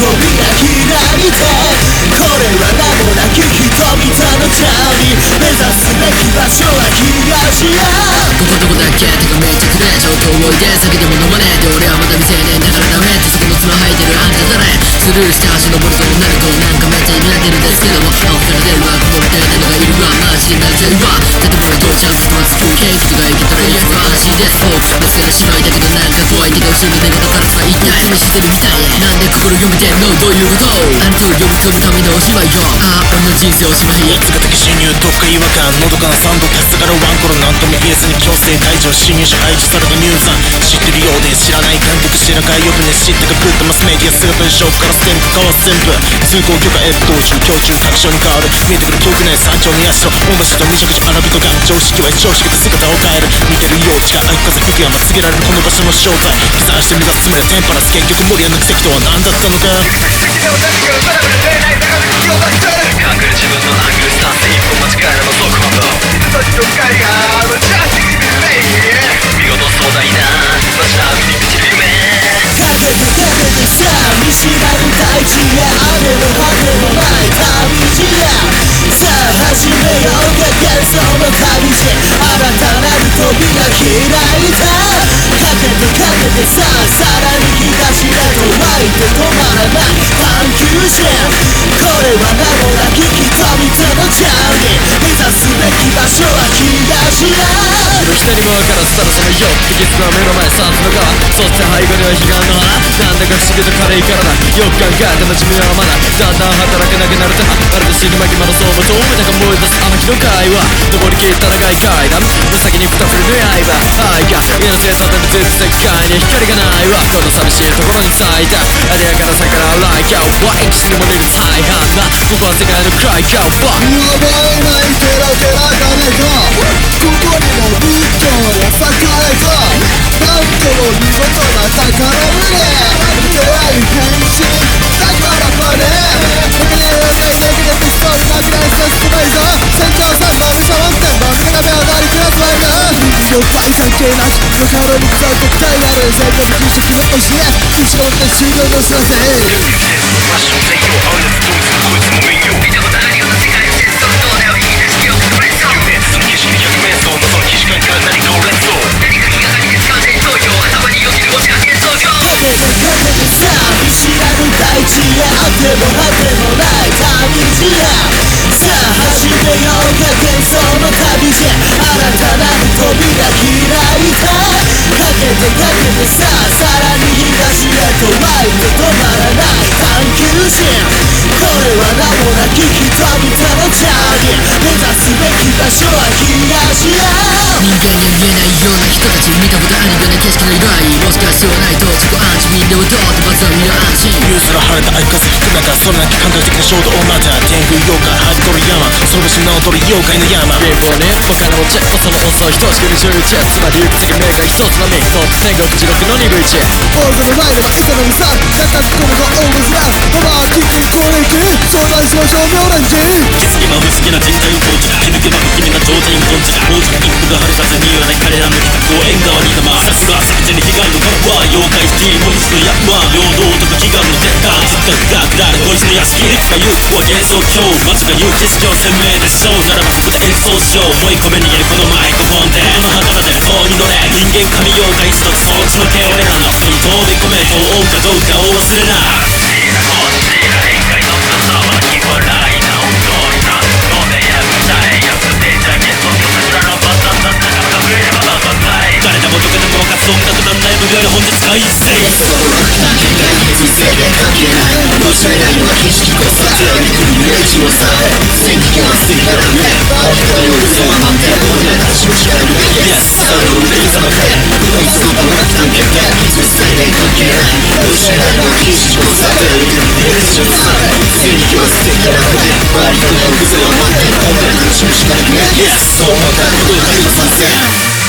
扉開いて、これは名もなき人々のジャーニー、目指すべき場所は東や。 ここどこだっけてかめっちゃくれ、ちょっとおいで酒でも飲まねえで、俺はまだ未成年だからダメって、そこの角生えてるあんた誰スルーして足登ると女の子なんかめっちゃ見られてるんですけども、青から出るわこのみたいなのがいるわ、マジになっちゃうわ。建物到着します休憩室がいけたらいい素晴らしいです。フォークぶつける芝居だけどなんか怖いけど後ろで寝たらさ一体無視してるみたいで、なんで心読めてんのどういうこと、あんたを呼び込むためのお芝居よ。ああ俺の人生おしまい。 八ヶ岳侵入どっか違和感、のどかなサンドキャスからワンコロなんとも言えずに強制退場、侵入者排除されたニューさん知ってるようで知らない感覚知らかいよくね知ってかぶったマスメディア姿でショップからステンプかわす全部通行許可同士の強中確証に変わる見えてくる遠くない山頂の社本橋と未熟児荒人が常識は常識で姿を変える見てるよう違う風吹く山告げられるこの場所の正体飛散して目指す罪でテンパラス結局モリアの奇跡とは何だったのか隠れ自分のアングルスタンスで一歩間違えれば即反動見事壮大な街の海に満ちる夢かけてさ見知らぬ大地へ雨の果てのない旅路へさあ始めようか幻想の旅路新たなる扉開いたかけてささらに東へと湧いて止まらない探求心これは名もなき人々のジャーニー目指すべき場所は東へ下にも分からずただそのよ不潔な目の前さすの川そして背後には彼岸の花なんだか不思議と軽い体よく考えても自分はまだだんだん働けなくなるとまるで死に間際の相場とめたか燃え出す天日の会話登りきった長い階段の先に二振りの刃愛が命へ立てる全世界に光がないわこの寂しいところに咲いたありやからさから来キャーワイキシにも出る再犯だここは世界のクライキャーワイやばいないテラテラ金かここにも仏教や栄えたなんとも見事な宝船出会い変身宝パネ僕ね若いだけでピストルなくなりさせてないぞ戦場さんバルシャワンテン僕の目を乗り切らすわいな了解関係なしよかろに伝う国体なる全国給食の教え一生で終了の知らせファッション専用アウレスドイツも民謡見たことあるような世界の戦争どうだよいいですよプレッソ優越する景色百面相のその起死回から何かを連想何か気がかりで使う戦闘用頭によぎるお茶幻想郷かけてさ見知らぬ大地へあっても果てもない旅路へさあ始めようか幻想の旅路新たなる扉開いたかけてささらに東へと湧いて止まらない探求心これは名もなき人々のジャーニー目指すべき場所は東へ人間に言えないような人たち見たことあるような景色の色合いもしかしてはないと自己暗示みんなをどうってまずは身の安心夕空晴れた相風吹く中それなき感覚的な衝動をまた天空妖怪ハードコル山その星の踊り妖怪の山貧乏ねバカなもチェットその遅い等しくに11つまり行く的目が一つのミット天国地獄の鈍い地王座の前では磯のみさん叩き込むがオールフランパワーキック攻撃相談しましょう妙蘭人決議は不思議な人体を到着気づけば不気味な状態に頓着王子一歩が晴れたぜにはない彼らの企画を縁側に騙さすが全てに被害のからは妖怪シティモンスの山平等とか悲願の絶対実感が下るこいつの屋敷いつか言うは幻想郷街が言う景色を鮮明でしょうならばここで演奏しよう追い込め逃げるこのマイクフォンでこの旗でそうに乗れ人間神妖怪一つそっちの手俺らの人に飛び込めと追うかどうかを忘れな不思議なこっちら変化のささき笑いな音になごめんやぶたいやぶてじゃけそんな桜のバタンだったから触れればバタンない誰でもどこでも分かつ音楽なんない無料で本日開催そうな変化に人生で関係ない間違いないのは景色こそ強い国の霊地をさえ戦機が過ぎたらねありと夜空満点俺らたちの光るべき Yes あの上にさまでこいつのままなき探検で人生で関係ない間違いないのは景色こそ強い国の霊地をさえ戦機が過ぎたらねありと夜空満点俺らたちの光るべき Yes そう思ったことを感じません